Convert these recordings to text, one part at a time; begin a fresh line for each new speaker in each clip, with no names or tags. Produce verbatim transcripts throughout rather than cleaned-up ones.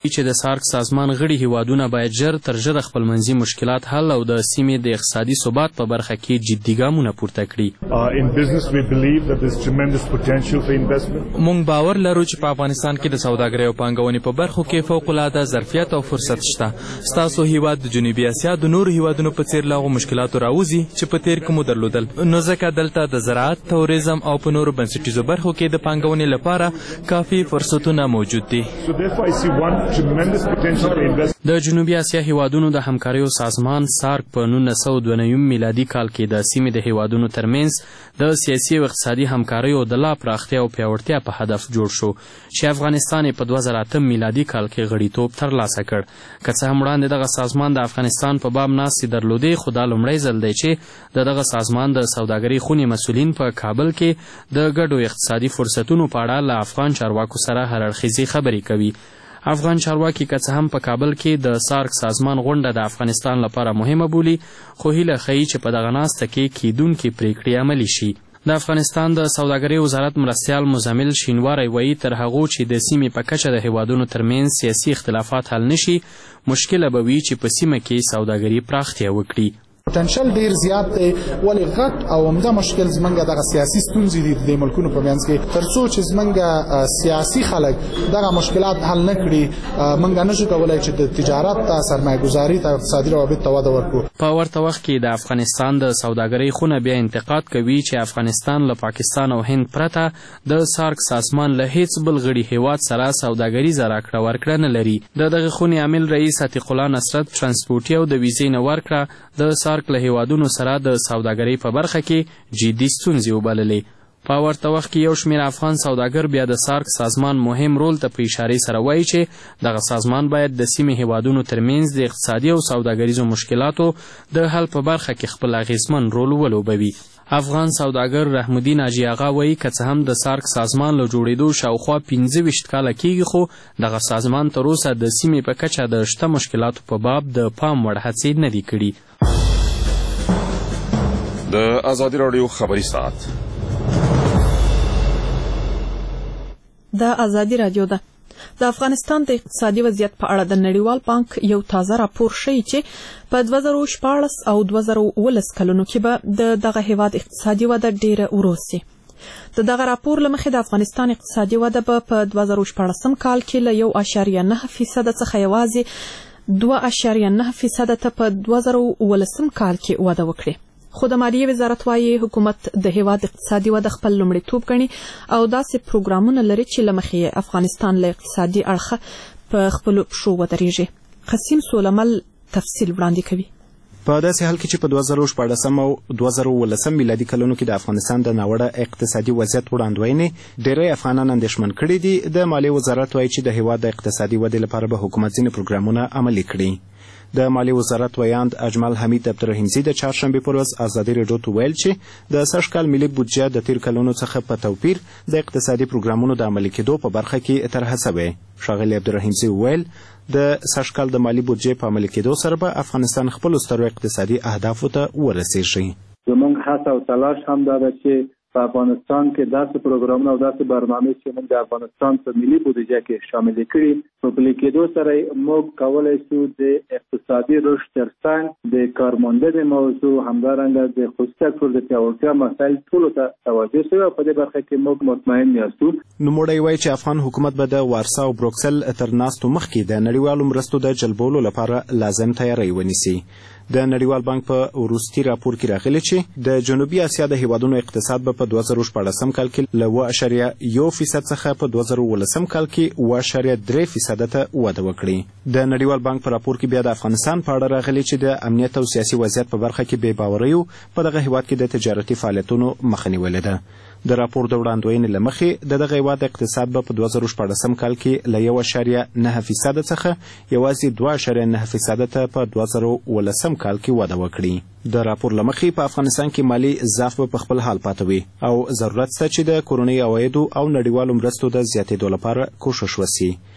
چې د سارک سازمان غړي هیوادونه باید ژر تر ژره خپلمنځي مشکلات حل او د سیمې د اقتصادي ثبات په برخه کې جدي ګامونه پورته کړي.
موږ باور لرو چې په افغانستان کې د سوداګرۍ او پانګونې په برخو کې فوق العاده ظرفیت او فرصت شته. ستاسو هیواد د جنوبي اسیا د نورو هیوادونو په څیر له هغو مشکلاتو راوځي چې په تیر کې مو درلودل، نو ځکه دلته د زراعت، توریزم او په نورو بنسټیزو برخو کې د پانګونې لپاره کافي فرصتونه موجود دي. د جنوبي اسیا هیوادونو د همکاریو سازمان سارک په نولس سوه دوه نوي میلادي کال کې د سیمې د هیوادونو ترمنځ د سیاسي او اقتصادي همکاریو د لا پراختیا او پیاوړتیا په هدف جوړ شو چې افغانستان په دوه زره اته میلادي کال کې غړیتوب ترلاسه کړ. که څه هم وړاندې دغه سازمان د افغانستان په باب ناستې درلودې، خو دا لومړی ځل دی چې د دغه سازمان د سوداګرۍ خونې مسؤلین په کابل کې د ګډو اقتصادي فرصتونو په اړه له افغان چارواکو سره هر اړخیزې خبرې کوي. افغان چارواکي که څه هم په کابل کې د سارک سازمان غونډه د افغانستان لپاره مهمه بولي، خو هیله ښیي چې په دغه ناسته کې کیدونکې پریکړې عملي شي. د افغانستان د سوداګرۍ وزارت مرستیال مزمل شینواری وایي تر هغو چې د سیمې په کچه د هیوادونو ترمنځ سیاسي اختلافات حل نشي، مشکله به وي چې په سیمه کې سوداګري پراختیا وکړي.
پوتنشل ډیر زیات دی، ولې غټ او عمده مشکل زمونږ دغه سیاسي ستونزې دي د ملکونو په منځ کې. تر څو چې زمونږ سیاسي خلک دغه مشکلات حل نه کړي، موږ نه شو کولی چې د تجارت ته، سرمایه‌ګذاري ته، اقتصادي روابط ته وده ورکړو.
په ورته وخت کې د افغانستان د سوداګرۍ خونه بیا انتقاد کوي چې افغانستان له پاکستان او هند پرته د سارک سازمان له هیڅ بل غړي هیواد سره سوداګریزه راکړه ورکړه نه لري. د دغه خونې عامل رئیس عتیق الله نصرت ترانسپورټي او د ویزې نه ورکړه د سارک له هیوادونو سره د سوداګرۍ په برخه کې جدي ستونزې وبللې. په ورته وخت کې یو شمېر افغان سوداګر بیا د سارک سازمان مهم رول ته په اشارې سره وایي چې دغه سازمان باید د سیمې هیوادونو ترمنځ د اقتصادي او سوداګریزو مشکلاتو د حل په برخه کې خپل اغیزمن رول ولوبوي. افغان سوداګر رحمالدین حاجي آغا وایي که څه هم د سارک سازمان له جوړېدو شاوخوا پنځه ویشت کاله کېږي، خو دغه سازمان تر اوسه د سیمې په کچه د شته مشکلاتو په باب د پام وړ هڅې نه دي کړي.
د ازادي راډیو خبري ساعت
د ازادي راډیو ده. د افغانستان د اقتصادي وضعیت په اړه د نړیوال بانک یو تازه راپور ښیي چې په دوه زره شپاړس او دوه زره اوولس کلونو کې به د دغه هیواد اقتصادي وده ډیره ورو سي. د دغه راپور له مخې د افغانستان اقتصادي وده به په دوه زره شپاړسم کال کې له یو اعشاریه نه فیصده څخه یوازې دوه اعشاریه نه فیصده ته په دوه زره اوولسم کال کې وده وکړي. خو د مالیې وزارت وايي حکومت د هیواد اقتصادي وده خپل لومړیتوب ګڼي او داسې پروګرامونه لري چې له مخې افغانستان له اقتصادي اړخه په خپلو پښو ودرېږي. قسیم سولمل تفصیل وړاندې کوي.
په داسې حال کې چې په دوه زره شپاړسم او دوه زره اوولسم میلادي کلونو کې د افغانستان د ناوړه اقتصادي وضعیت وړاندوینې ډېری افغانان اندېښمن کړي دي، د مالیې وزارت وایي چې د هیواد د اقتصادي ودې لپاره به حکومت ځینې پروګرامونه عملي کړي. د مالیې وزارت ویاند اجمل حمید عبدالرحیمزي د چهارشنبې پر ورځ ازادي راډیو ته ویل چې د سږ کال ملي بودجه د تیر کلونو څخه په توپیر د اقتصادي پروګرامونو د عملي کېدو په برخه کې طرحه شوې. ښاغلي عبدالرحیمزي وویل د سږ کال د مالي بودجې په عملي کېدو سره به افغانستان خپلو سترو اقتصادي اهدافو ته ورسیږي.
زموږ هڅه او تلاش هم دا ده چې په افغانستان کې داسې پروګرامونه او داسې برنامې چې موږ د افغانستان په ملي بودجه کې شامل کړي، په پلي کېدو سره موږ کولی شو د اقتصادي رشد ترڅنګ د کارموندنې موضوع، همدارنګه د خصوصي سکتور د پیاوړتیا مسایل ټولو ته توجه شوې او په دې برخه کې موږ مطمئن یاستو.
نوموړی وایي چې افغان حکومت به د وارسا او بروکسل تر ناستو مخکې د نړیوالو مرستو د جلبولو لپاره لازم تیاری ونیسي. د نړیوال بانک په وروستي راپور کې راغلي چې د جنوبي اسیا د هیوادونو اقتصاد به په دوه زره شپاړسم کال کې له اوه اعشاریه یو فیصد څخه په دوه زره اوولسم کال کې اوه اعشاریه درې فیصده ته وده وکړي. د نړیوال بانک په راپور کې بیا د افغانستان په اړه راغلي چې د امنیت او سیاسي وضعیت په برخه کې بې باوریو په دغه هیواد کې د تجارتي فعالیتونو مخه نیولې ده. د راپور د وړاندوینې له مخې د دغه هیواد اقتصاد به په دوه زره شپاړسم کال کې له یو اعشاریه نه فیصده څخه یوازې دوه اعشاریه نه فیصده ته په دوه زره اوولسم کال کې وده وکړي. د راپور له مخې په افغانستان کې مالي ضعف به په خپل حال پاتې وي او ضرورت شته چې د کورنۍ عوایدو او نړیوالو مرستو د زیاتېدو لپاره کوښښ وشي.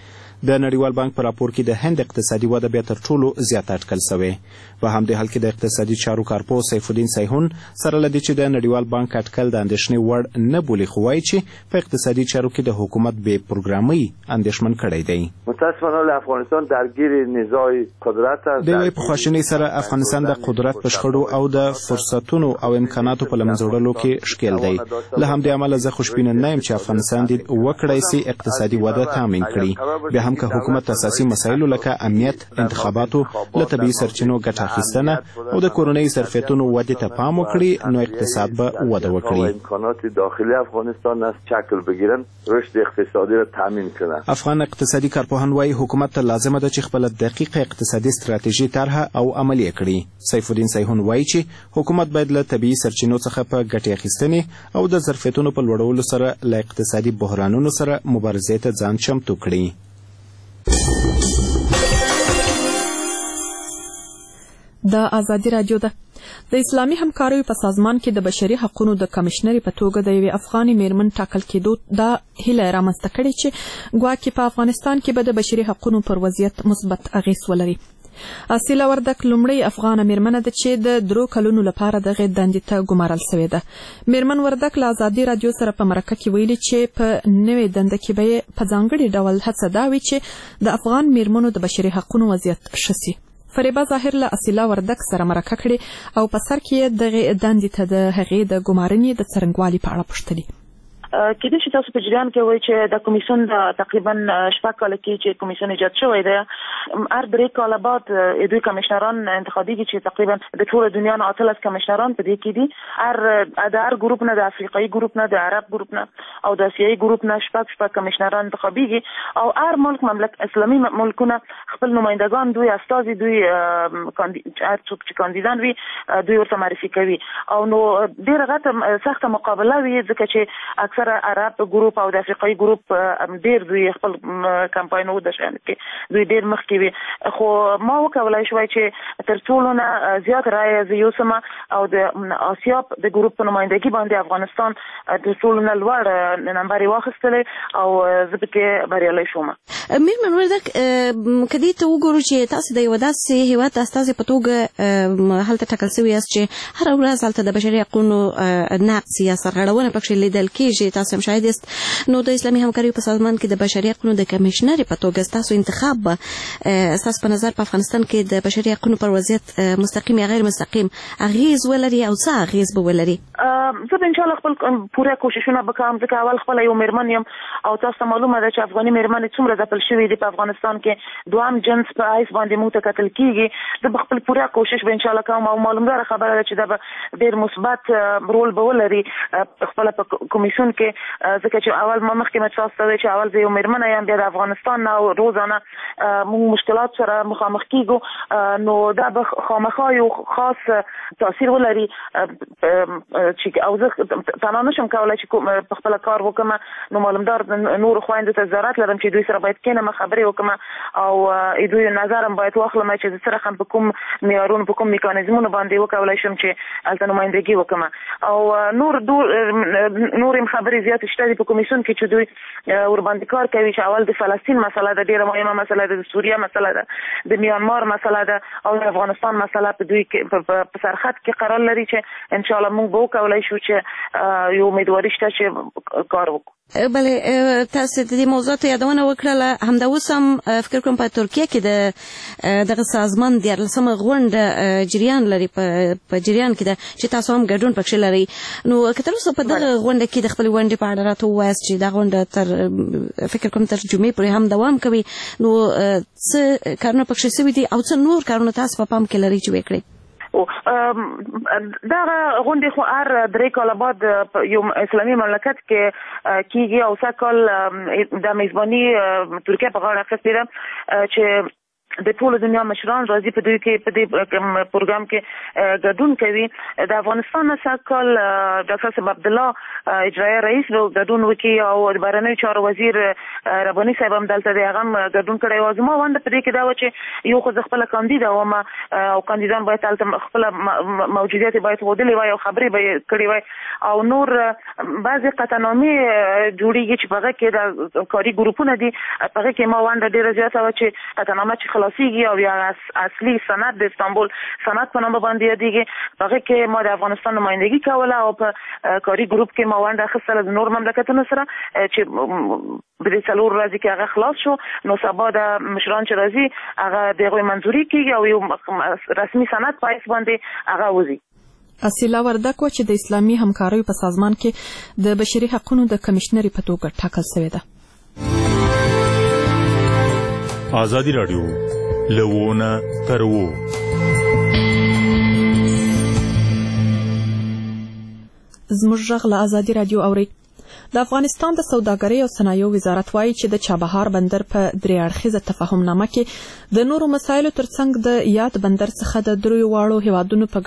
د نړیوال بانک په راپور کې د هند اقتصادي وده بیا تر ټولو زیاته اټکل شوې. په همدې حال کې د اقتصادي چارو کارپوه سیف الدین سیحون سره له دې چې د نړیوال بانک اټکل د اندېښنې وړ نه بولي، خو وایي چې په اقتصادي چارو کې د حکومت بې پروګرامۍ اندېښمن کړی دی.
متاسفانه افغانستان درگیر نزاع قدرت است.
د یوې پخواشنۍ سره افغانستان د قدرت په شخړو او د فرصتونو او امکاناتو په له منځه وړلو کې ښکېل دی. له همدې امله زه خوشبینه نه یم چې افغانستان دې وکړی سي اقتصادي وده تامین کړي. بیا هم که حکومت اساسي مسایلو لکه امنیت، انتخاباتو، له طبیعي سرچینو ګټه اخیستنه او د کورنۍ ظرفیتونو ودې ته پام وکړي، نو اقتصاد به وده وکړي.
امکانات داخلی افغانستان از شکل بگیرن، رشد اقتصادی را تامین کنن.
افغان اقتصادي کارپوهان وایي حکومت ته لازمه ده چې خپله دقیقه اقتصادي ستراتیژي طرحه او عملي کړي. سیف الدین سیحون وایي چې حکومت باید له طبیعي سرچینو څخه په ګټې اخیستنې او د ظرفیتونو په لوړولو سره له اقتصادي بحرانونو سره مبارزې ته ځان چمتو کړي.
د ازادي راډیو ده. د اسلامي همکاریو په سازمان کې د بشري حقوقو د کمشنري په توګه د یوې افغاني میرمن ټاکل کېدو دا هیله رامنځته کړې چې ګواکې په افغانستان کې به د بشري حقوقو پر وضعیت مثبت اغېز ولري. اصیله وردک لومړی افغانه میرمنه ده چې د درو کلونو لپاره دغه دندې ته ګمارل شوې ده. میرمن وردک له ازادي راډیو سره په مرکه کې ویلي چې په نوې دنده کې به په ځانګړي ډول هڅه دا وي چې د افغان میرمنو د بشري حقوقو وضعیت ښه شي. فریبه ظاهر له اصیله وردک سره مرکه کړې او په سر کې دغه دندې ته د هغې د ګمارنې د څرنګوالي په اړه پوښتلي.
کېدای شي تاسو په جریان کې وایي چې د کمیسیون د تقریبا شپږ کاله کې چې کمیسیون ایجاد شوی دی، هر درې کاله بعد دوی کمیشنران انتخابیږي چې تقریبا د ټول دنیا نه اتلس کمیشنران په دې کې دي. هر د هر ګروپ نه، د افریقایي ګروپ نه، د عرب ګروپ نه او د اسیایي ګروپ نه شپږ شپږ کمیشنران انتخابیږي او هر ملک مملک اسلامي ملکونه خپل نمایندگان دوی استازي دوی هر څوک چې کاندیدان وي دوی ورته معرفي کوي او نو ډېره غټه سخته مقابله وي ځکه چې اکثر عرب ګروپ او د افریقایي ګروپ ډېر دوی خپل کمپاینو د شان کې دوی ډېر مخکې وي. خو ما وکولای شوای چې تر ټولو نه زیات رایه زه یوسم او د آسیا د ګروپ په نمایندګي باندې افغانستان تر ټولو نه لوړ نمبر یې واخیستلی او زه پکې بریالی شوم.
میرمن وردک که دې ته وګورو چې تاسو د یو داسې هېواد استازي په توګه هلته ټاکل شوي یاست چې هره ورځ هلته د بشري حقونو نقض یا سرغړونه پکې لیدل کېږي، تاسو هم شاهد یاست. نو د اسلامي همکاریو په سازمان کې د بشري حقوقو د کمیشنري په توګه ستاسو انتخاب به ستاسو په نظر په افغانستان کې د بشري حقوقو پر وضعیت مستقیم یا غیر مستقیم اغیز ولري او څه اغیز به ولري؟
زه به انشاءالله خپل پوره کوششونه وکړم ځکه اول خپله یو میرمن یم او تاسو ته معلومه ده چې افغاني میرمنې څومره ځپل شوي دي په افغانستان کې. دوهم جنس په حیث باندې موږ ته کتل کېږي. زه به خپل پوره کوشش به انشاءالله کوم او معلومداره خبره ده چې دا به ډېر مثبت رول به ولري خپله په کمیسیون کې، ځکه چې اول ما مخکې مې تاسو ته ویل چې اول زه یو میرمنه یم، بیا د افغانستان نه روزانه موږ مشکلات سره مخامخ کېږو، نو دا به خامخا یو خاص تاثیر ولري چې او زه تنها نشم کولی چې په خپله کار وکړم. نو معلومدار نورو خویندو ته ضرورت لرم چې دوی سره باید کښېنم خبرې وکړم او دوی نظر هم باید واخلم چې زه سره هم په کوم معیارونو په کوم میکانیزمونو باندې وکولی شم چې هلته نمایندګي وکړم. او نور نور هم خبرې زیاتې شته دي په کمیسیون کې چې دوی ورباندې کار کوي چې اول د فلسطین مسله ده، ډېره مهمه مسله ده، د سوریه مسله ده، د میانمار مسله ده او د افغانستان مسله په دوی په سرخط کې قرار لري چې انشاءالله موږ به وکولی شو چې یو امیدواري شته چې کار وکړو.
بله، تاسو د دې موضوعاتو یادونه وکړله. همدا اوس هم فکر کوم په ترکیه کې د دغه سازمان دیارلسمه غونډه جریان لري، په جریان کې ده چې تاسو هم ګډون پکښې لرئ. نو که تر اوسه په دغه غونډه کې د خپلې ونډې په اړه راته ووایاست چې دا غونډه تر فکر کوم تر جمعې پورې هم دوام کوي، نو څه کارونه پکښې شوي دي او څه نور کارونه تاسو په پام کې لرئ چې وکړئ؟
دغه غونډې خو هر درې کاله بعد یو اسلامي مملکت کې کېږي او سږ کال د میزباني ترکیه په غاړه اخیستې ده چې د ټول دنیا مشران راځي په دوی کې په دې پروګرام کې ګډون کوي. د افغانستان نه کال ډاکټر صاحب عبد الله اجرایي رئیس نو ګډون وکړي او د بهرنیو چارو وزیر رباني صاحب هم دلته دی، هغه هم ګډون کړی و. زما ونډه په دې کې دا وه چې یو خو زه خپله کاندیده وم او کاندیدان باید هلته خپله موجودیت باید ښودلی وای او خبرې به یې کړې وای، او نور بعضې قطعنامې جوړېږي چې په هغه کې د کاري ګروپونه دي، په هغه کې ما ونډه ډېره زیاته وه چې قطعنامه چې خلاصیږي او یا اصلي سند د استانبول سند په نامه باندې یادېږي، په هغه کې ما د افغانستان نمایندګي کوله او په کاري ګروپ کې ما ونډه اخیستله د نورو مملکتونو سره چې په دې څلور ورځې کې هغه خلاص شو. نو سبا د مشران چې راځي هغه د هغوی منظوري کېږي او یو رسمي سند په حیث باندې هغه وځي.
اصیله وردک وه چې د اسلامي همکاریو په سازمان کې د بشري حقونو د کمشنري په توګه ټاکل شوې ده.
آزادی راډیو لوونه ترو
زموږ غږ له آزادی راډیو اورئ. د افغانستان د سوداګرۍ او صنایعو وزارت وایي چې د چابهار بندر په درې اړخیزه تفاهمنامه کې د نورو مسایلو ترڅنګ د یاد بندر څخه د دریو واړو هیوادونو په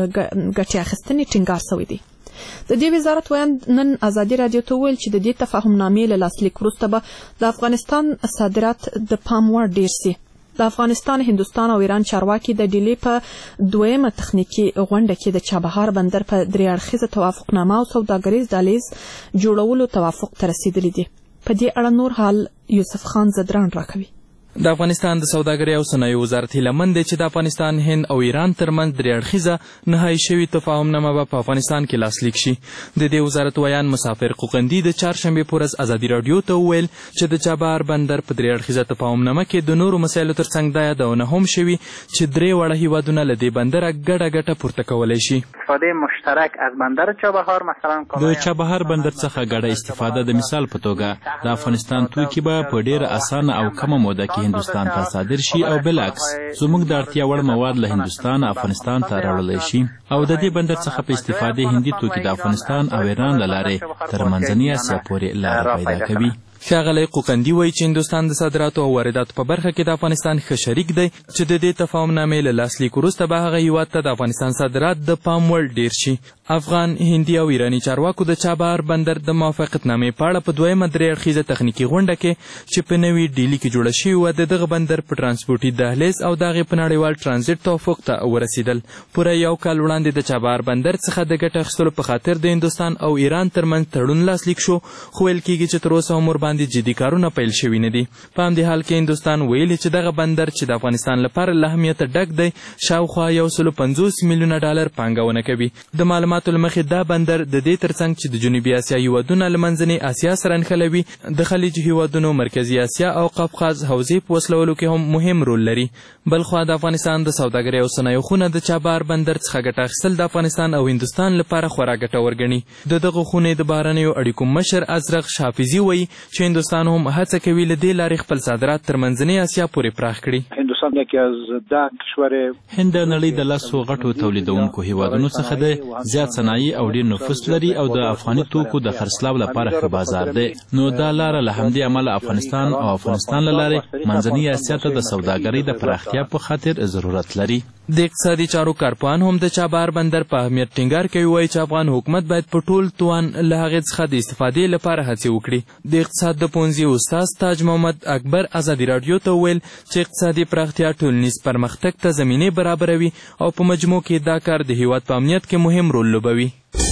ګټې اخیستنې ټینګار شوی دی. د دې وزارت ویاند نن آزادي راډیو ته وویل چې د دې تفاهمنامې له لاسلیک وروسته به د افغانستان صادرات د پام وړ ډیر سي. د افغانستان، هندوستان او ایران چارواکي د ډیلي په دویمه تخنیکي غونډه کې د چابهار بندر په درې اړخیزه توافقنامه او سوداګریز دهلیز جوړولو توافق ته رسیدلی دي. په دې اړه نور حال یوسف خان زدران راکوي.
د افغانستان د سوداګرۍ او صنایعو وزارت هیله مند دی چې د افغانستان، هند او ایران ترمنځ درې اړخیزه نهایي شوې تفاهمنامه به په افغانستان کې لاسلیک شي. د دې وزارت ویان مسافر قوقندي د چهارشنبې په ورځ ازادي راډیو ته وویل چې د چابهار بندر په درې اړخیزه تفاهمنامه کې د نورو مسایلو ترڅنګ دا یادونه هم شوي چې درې واړه هیوادونه له دې بندره ګډه ګټه پورته کولی شي.
استفاده مشترک از بندر چابهار مثلا
د چابهار بندر څخه ګډه استفاده د مثال په توګه د افغانستان توکي به په ډیره اسانه او کمه موده کې هندوستان ته صادر شي او بالعکس زموږ د اړتیا وړ مواد له هندوستان افغانستان ته راوړلی شي او د دې بندر څخه په استفادې هندي توکي د افغانستان او ایران له لارې تر منځنۍ اسیا پورې لاره پیدا کوي. ښاغلی قوقندي وایي چې هندوستان د صادراتو او وارداتو په برخه کې د افغانستان ښه شریک دی چې د دې تفاهمنامې له لاسلیک وروسته به هغه هیواد ته د افغانستان صادرات د پام وړ ډیر شي. افغان، هندي او ایراني چارواکو د چابهار بندر د موافقتنامې په اړه په دویمه درې اړخیزه تخنیکي غونډه کې چې په نوي ډیلي کې جوړه شوې وه د دغه بندر په ټرانسپورټي دهلیز او د هغې په نړیوال ټرانزیټ توافق ته ورسېدل. پوره یو کال وړاندې د چابهار بندر څخه د ګټه اخیستلو په خاطر د هندوستان او ایران ترمنځ تړون لاسلیک شو، خو ویل کېږي چې تر اوسه هم ورباندې جدي کارونه پیل شوي نه دي. په همدې حال کې هندوستان ویلي چې دغه بندر چې د افغانستان لپاره له اهمیته ډک دی شاوخوا یو سلو پنځوس میلیونه ډالر پانګونه کوي. د معلوماتو له مخې دا بندر د دې ترڅنګ چې د جنوبي اسیا هیوادونه له منځنۍ اسیا سره نښلوي، د خلیج هیوادونو، مرکزي اسیا او قفقاز حوزې په وسلولو کې هم مهم رول لري. بلخوا د افغانستان د سوداګرۍ او صنایعو خونه د چابهار بندر څخه ګټه اخیستل د افغانستان او هندوستان لپاره خورا ګټور ګڼي. د دغه خونې د بهرنیو اړیکو مشر ازرق حافظي وایي چې هندوستان هم هڅه کوي له دې لارې خپل صادرات تر منځنۍ اسیا پورې پراخ کړي.
هندوستان یکی از ده کشور
هند د نړۍ د لسو غټو تولیدونکو هیوادونو څخه دی، زیات صنایع او ډیر نفوس لري او د افغاني توکو د خرڅلاو لپاره ښه بازار دی. نو دا لاره له همدې امله افغانستان او افغانستان له لارې منځنۍ اسیا ته د سوداګرۍ د پراختیا په خاطر ضرورت لري.
د اقتصادي چارو کارپوهان هم د چابهار بندر په اهمیت ټینګار کوي. وایي چې افغان حکومت باید په ټول توان له هغې څخه د استفادې لپاره هڅې وکړي. د اقتصاد د پوهنځي استاد تاج محمد اکبر ازادي راډیو ته وویل چې اقتصادي پراختیا ټولنیز پرمختګ ته زمینې برابروي او په مجموع کې دا کار د هیواد په امنیت کې مهم رول لوبوي.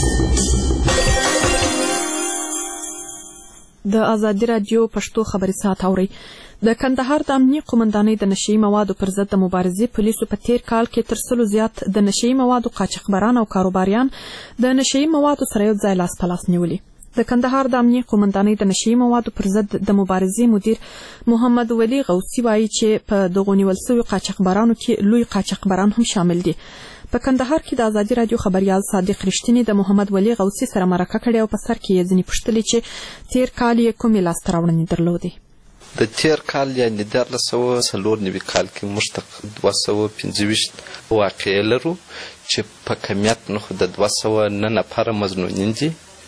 د ازادي راډیو پښتو خبري ساعت اورئ. د کندهار د امنیه قومندانۍ د نشهیي موادو پر ضد د مبارزې پولیسو په تیر کال کې تر سلو زیات د نشهیي موادو قاچاقبران او کاروباریان د نشهیي موادو سره یو ځای لاس په لاس نیولي. د کندهار د امنیه قومندانۍ د نشهیي موادو پر ضد د مبارزې مدیر محمد ولی غوثي وایي چې په دغو نیول سویو قاچاقبرانو کې لوی قاچاقبران هم شامل دي. په کندهار کې د ازادي راډیو خبريال صادق رښتینی د محمد ولی غوثي سره مرکه کړې او په سر کې یې ځینې پوښتلې چې تیر کال یې کومې لاسته راوړنې درلودې.
د تیر کال یعنې دیارلس سوه څلور نوي کال کې موږ ته دوه سوه پنځه ویشت واقعې لرو چې په کمیت نو د دوه سوه نه نفره مظنونین دي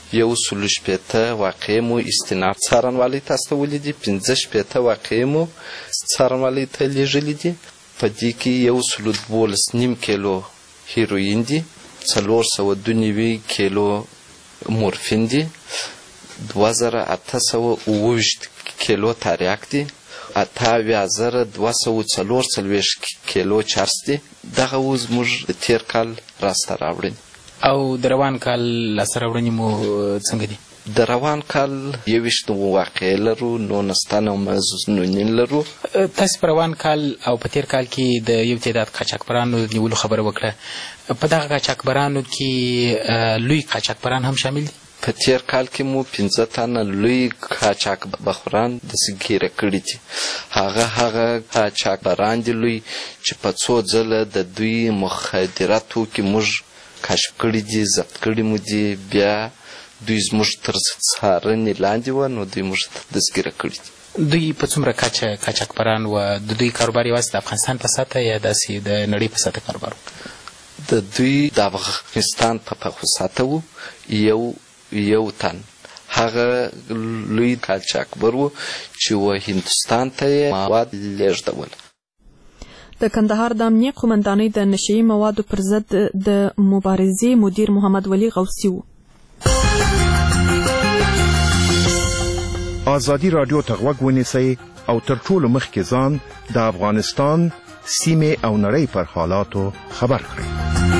یو سلو شپېته واقعې مو استناد څارنوالۍ تاسو ته ولیدي، پنځه شپېته واقعې مو څارنوالۍ ته لیږلي دي. په دې کې یو سلو دولس نیم کیلو هیروین دي، څلور سوه دوه نوي کیلو مورفین دي، دوه زره اته سوه اووه ویشت کیلو تریاک دي، اته اویا زره دوه سوه څلور څلوېښت کیلو چرس دي. دغه و زموږ د تېر کال راسته راوړنې.
او د روان کال لاسته راوړنې مو څنګه دي؟
د روان کال یوویشت واقعې لرو، نولس تنه مظنونین لرو.
تاسې په روان کال او په تېر کال کې د یو تعداد قاچاقبرانو د نیولو خبره وکړه. په دغه قاچاقبرانو کې لوی قاچاقبران هم شامل دي؟
په تېر کال کې مو پنځه تنه لوی قاچاقبران داسې ګیره کړي دي. هغه هغه قاچاقبران دي لوی چې په څو ځله د دوی مخدره توکي موږ کشف کړي دي، ضبط کړي مو دي، بیا دوی زموږ تر څارنې لاندې وه، نو دوی موږ دستګیره کړي دي.
دوی په څومره کچه قاچاقبران وه؟ د دوی کاروبار یوازې د افغانستان په سطحه یا داسې د نړۍ په سطحه کاروبار و؟
د دوی د افغانستان په پخو سطحه و. یو یو تن هغه لوی قاچاقبر و چې و هندوستان ته یې مواد لیږدول.
د کندهار د امنیه قومندانۍ د نشهیي موادو پر ضد د مبارزې مدیر محمد ولی غوثي و.
ازادي راډیو ته غوږ ونیسئ او تر ټولو مخکې ځان د افغانستان، سیمې او نړۍ پر حالاتو خبر کړئ.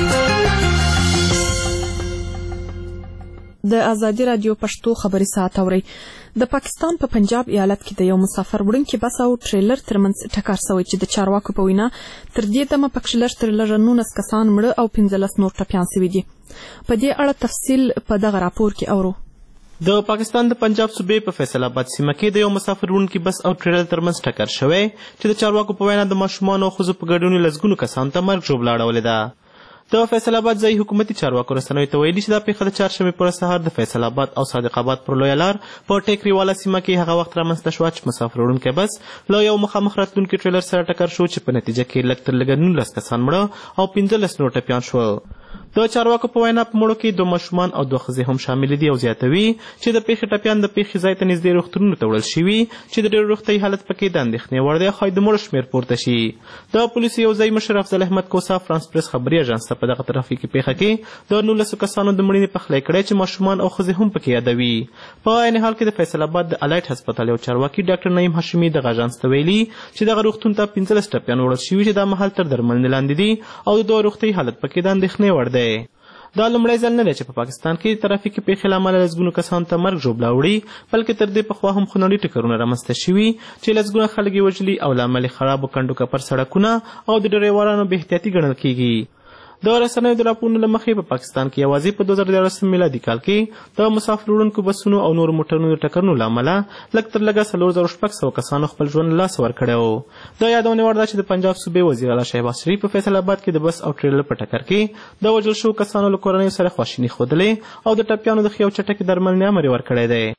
د ازادي راډیو پښتو خبري ساعت اورئ. د پاکستان په پنجاب ایالت کې د یو مسافر وړونکي بس او ټریلر ترمنځ ټکر شوی چې د چارواکو په وینا تر دې دمه پکې لږ تر لږه نولس کسان مړه او پنځلس نور ټپیان شوي دي. په دې اړه تفصیل په دغه راپور کې اورو.
د پاکستان د پنجاب صوبې په فیصل آباد سیمه کې د یو مسافر وړونکي بس او ټریلر ترمنځ ټکر شوی چې د چارواکو په وینا د ماشومانو او ښځو په ګډون لسګونو کسانو ته مرګ ژوبله اړولې ده. د فیصل آباد ځایي حکومتي چارواکو رسنیو ته ویلي چې دا پیښه د چهارشنبې پر سهار د فیصل آباد او صادق آباد پر لویه لار په ټیکریواله سیمه کې هغه وخت رامنځته شوه چې مسافر وړونکی بس له یو مخامخ راتلونکي ټریلر سره ټکر شو چې په نتیجه کې لږ تر لږه نولس کسان مړه او پنځلس نور ټپیان شول. د چارواکو په وینا په مړو کې دوه ماشومان او دوه ښځې هم شامل دي او زیاتوي چې د پیښې ټپیان د پیښې ځای ته نږدې روغتونونو ته وړل شوي چې د ډېر روغتیايي حالت پکې د اندېښنې وړ دی، ښایي د مړو شمېر پورته شي. د پولیسو یو ځایي مشر افضل احمد کوسا فرانس پریس خبري اژانس ته په دغه ترافیکي پیښه کې د نولسو کسانو د مړینې پخلی کړی چې ماشومان او ښځې هم پکې یادوي. په عین حال کې د فیصل آباد د الایټ هسپتال یو چارواکي ډاکټر نعیم هاشمي دغه اژانس ته ویلي چې دغه روغتون ته پنځلس ټپیان وړل شوي چې دا مهال تر درملنې لاندې دي او د دوی روغتیايي حالت پکې د اندېښنې وړ دی. دا لومړی ځل نه دی چې په پاکستان کې ترافیکي پیښې له امله لسګونو کسانو ته مرګ ژوبله وړي، بلکې تر دې پخوا هم خونړي ټکرونه رامنځته شوي چې لسګونه خلک یې وژلي او له امله خرابو کنډو کپر سړکونه او د ډریورانو بې احتیاطي ګڼل کېږي. د رسنیو د راپورونو له مخې په پاکستان کې یوازې په دوه زره دیارلسم میلادي کال کې د مسافر وړونکو بسونو او نورو موټرونو د ټکرونو له امله لږ تر لږه څلور زره شپږ سوه کسانو خپل ژوند له لاسه ورکړی و. د یادونې وړ ده چې د پنجاب صوبې وزیر اعلی شهباز شریف په فیصل آباد کې د بس او ټریلر په ټکر کې د وژل شوو کسانو له کورنیو سره خواشیني ښودلې او د ټپیانو د ښې او چټکې درملنې امر یې ورکړی دی.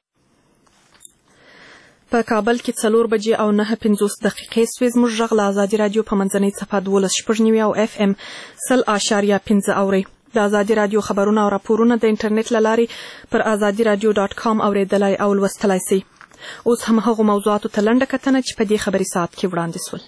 په کابل کې څلور بجې او نهه پنځوس دقیقې سوې. زموږ غږ له ازادي راډیو په منځنۍ څپه دولس شپږ نوي او اف ام سل اعشاریه پنځه اورئ. د ازادي راډیو خبرونه او راپورونه د انټرنیټ له لارې پر ازادي راډیو ډاټ کام اورېدلی او لوستلی سئ. اوس هم هغو موضوعاتو ته لنډه کتنه چې په دې خبري ساعت کې وړاندې سول.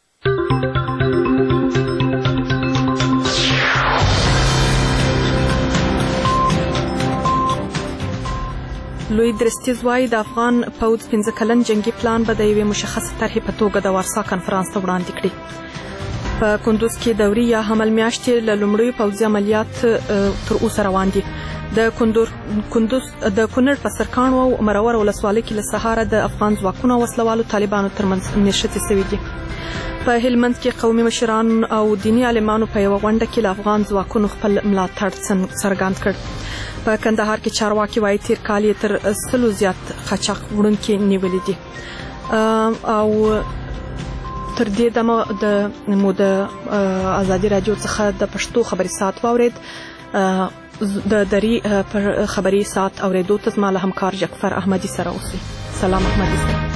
لوی درستیز وایي د افغان پوځ پنځه کلن جنگي پلان به د یوې مشخصې طرحې په توګه د وارسا کنفرانس ته وړاندې کړي. په کندوز کې دوري یا حمل میاشتې له لومړیو پوځي عملیات تر اوسه روان دي. د کندوز د کونړ په سرکاڼو او مرور ولسوالۍ کې له سهاره د افغان ځواکونو او وسلوالو طالبانو ترمنځ نښتې سوي دي. په هلمند کې قومي مشران او دیني عالمانو په یوه غونډه کې له افغان ځواکونو خپل ملاتړ څرګند کړ. په کندهار کې چارواکي وایي تیر کال یې تر سلو زیات قاچاق وړونکي نیولي دي او تر دې دمه د مو د ازادي راډیو څخه د پښتو خبري ساعت واورید. د دري پر خبري ساعت اوریدو ته زما له همکار جعفر احمدي سره اوسئ. سلام احمدي سره.